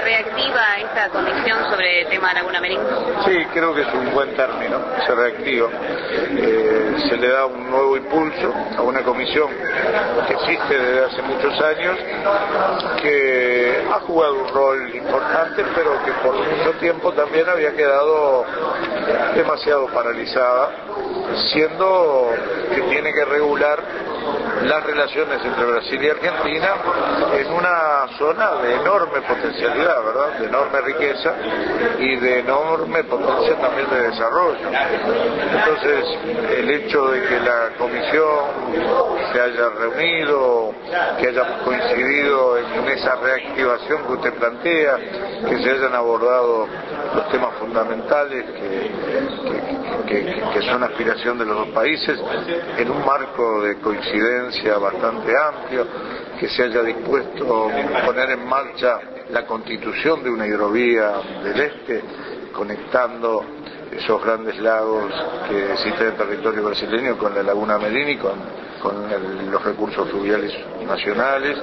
reactiva esta comisión sobre el tema de Laguna Merín? Sí, creo que es un buen término, se reactiva. Se le da un nuevo impulso a una comisión que existe desde hace muchos años, que ha jugado un rol importante, pero que por mucho tiempo también había quedado demasiado paralizada, siendo que tiene que regular las relaciones entre Brasil y Argentina en una zona de enorme potencialidad, ¿verdad? De enorme riqueza y de enorme potencia también de desarrollo. Entonces, el hecho de que la comisión se haya reunido, que hayamos coincidido en esa reactivación que usted plantea, que se hayan abordado los temas fundamentales que son aspiración de los dos países, en un marco de coincidencia bastante amplio, que se haya dispuesto a poner en marcha la constitución de una hidrovía del este, conectando esos grandes lagos que existen en el territorio brasileño con la Laguna Merín y con los recursos fluviales nacionales,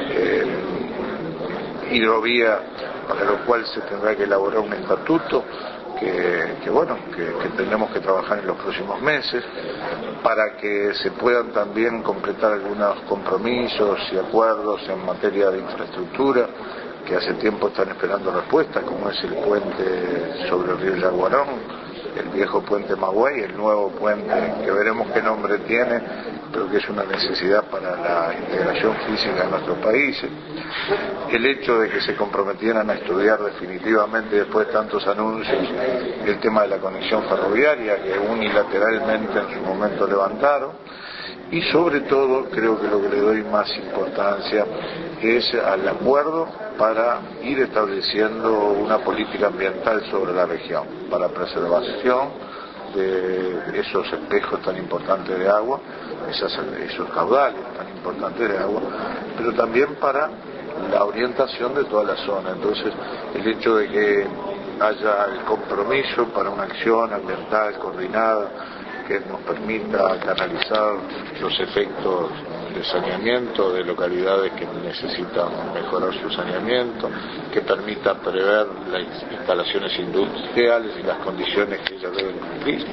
hidrovía para lo cual se tendrá que elaborar un estatuto que tendremos que trabajar en los próximos meses para que se puedan también completar algunos compromisos y acuerdos en materia de infraestructura que hace tiempo están esperando respuesta, como es el puente sobre el río Yaguarón, el viejo puente Magüey, el nuevo puente que veremos qué nombre tiene, pero que es una necesidad para la integración física de nuestros países. El hecho de que se comprometieran a estudiar definitivamente, después de tantos anuncios, el tema de la conexión ferroviaria que unilateralmente en su momento levantaron. Y sobre todo, creo que lo que le doy más importancia es al acuerdo para ir estableciendo una política ambiental sobre la región, para preservación de esos espejos tan importantes de agua, esos caudales tan importantes de agua, pero también para la orientación de toda la zona. Entonces, el hecho de que haya el compromiso para una acción ambiental coordinada que nos permita canalizar los efectos de saneamiento de localidades que necesitan mejorar su saneamiento, que permita prever las instalaciones industriales y las condiciones que ellas deben cumplir.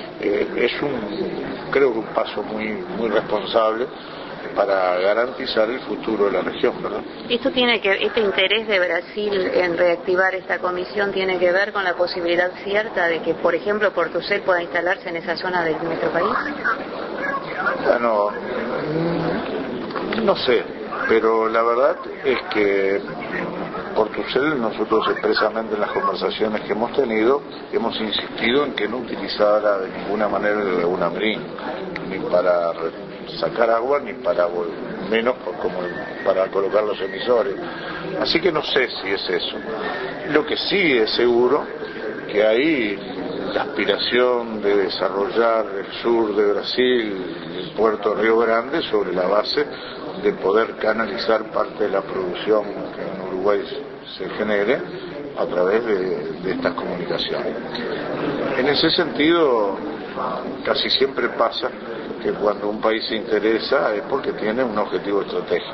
Creo que un paso muy responsable para garantizar el futuro de la región, ¿verdad? Este interés de Brasil en reactivar esta comisión tiene que ver con la posibilidad cierta de que, por ejemplo, Portucel pueda instalarse en esa zona de nuestro país. Bueno, no sé, pero la verdad es que Portucel, nosotros expresamente en las conversaciones que hemos tenido, hemos insistido en que no utilizara de ninguna manera el Laguna Merín, ni para sacar agua, ni para menos como para colocar los emisores. Así que no sé si es eso. Lo que sí es seguro que hay la aspiración de desarrollar el sur de Brasil, el puerto Río Grande, sobre la base de poder canalizar parte de la producción que en Uruguay se genere a través de estas comunicaciones. En ese sentido, casi siempre pasa que cuando un país se interesa es porque tiene un objetivo estratégico.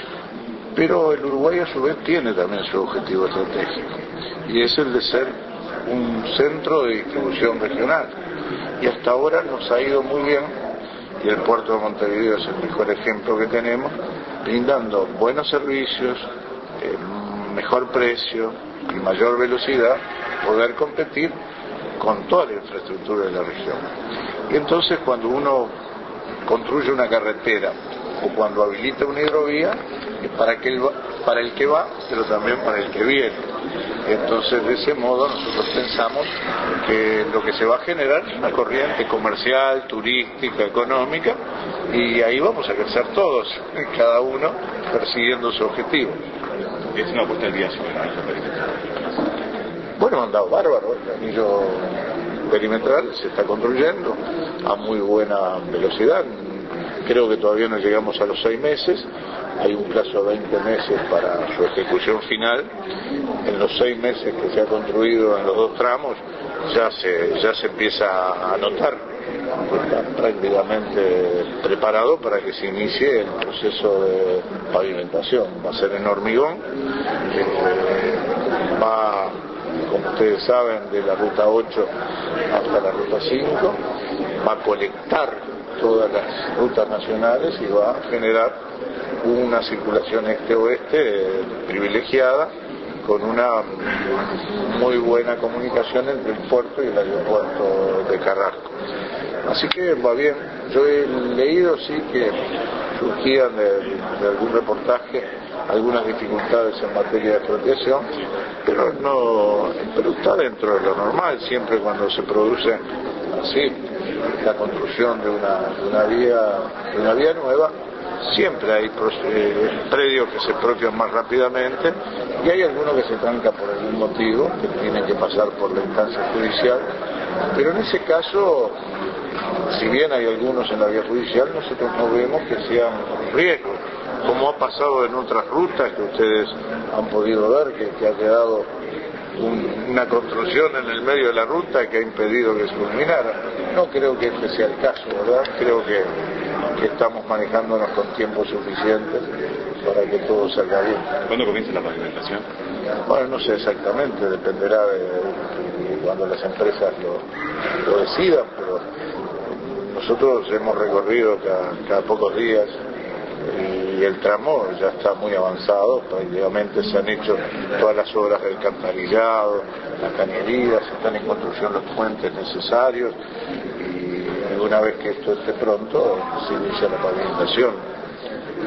Pero el Uruguay a su vez tiene también su objetivo estratégico, y es el de ser un centro de distribución regional. Y hasta ahora nos ha ido muy bien, y el puerto de Montevideo es el mejor ejemplo que tenemos, brindando buenos servicios, mejor precio y mayor velocidad, poder competir con toda la infraestructura de la región. Y entonces cuando uno construye una carretera o cuando habilita una hidrovía, es para el que va, pero también para el que viene. Entonces, de ese modo, nosotros pensamos que lo que se va a generar es una corriente comercial, turística, económica, y ahí vamos a crecer todos, cada uno persiguiendo su objetivo. Es una apuesta del día sobre el anillo perimetral. Bueno, ha andado bárbaro, el anillo perimetral se está construyendo a muy buena velocidad. Creo que todavía no llegamos a los 6 meses, hay un plazo de 20 meses para su ejecución final. En los 6 meses que se ha construido en los 2 tramos ya se empieza a notar que está prácticamente preparado para que se inicie el proceso de pavimentación. Va a ser en hormigón, va, como ustedes saben, de la ruta 8 hasta la ruta 5, va a conectar todas las rutas nacionales y va a generar una circulación este-oeste privilegiada, con una muy buena comunicación entre el puerto y el aeropuerto de Carrasco. Así que va bien. Yo he leído sí que surgían de algún reportaje algunas dificultades en materia de expropiación, pero está dentro de lo normal. Siempre cuando se produce así la construcción de una vía nueva, siempre hay predios que se expropian más rápidamente y hay alguno que se tranca por algún motivo, que tiene que pasar por la instancia judicial, pero en ese caso, si bien hay algunos en la vía judicial, nosotros no vemos que sean riesgo, como ha pasado en otras rutas que ustedes han podido ver, que ha quedado una construcción en el medio de la ruta que ha impedido que se culminara. No creo que este sea el caso, ¿verdad? Creo que estamos manejándonos con tiempo suficiente para que todo salga bien. ¿Cuándo comienza la pavimentación? Bueno, no sé exactamente, dependerá de cuando las empresas lo decidan, pero nosotros hemos recorrido cada pocos días y el tramo ya está muy avanzado. Prácticamente se han hecho todas las obras del alcantarillado, las cañerías, están en construcción los puentes necesarios y una vez que esto esté pronto se inicia la pavimentación.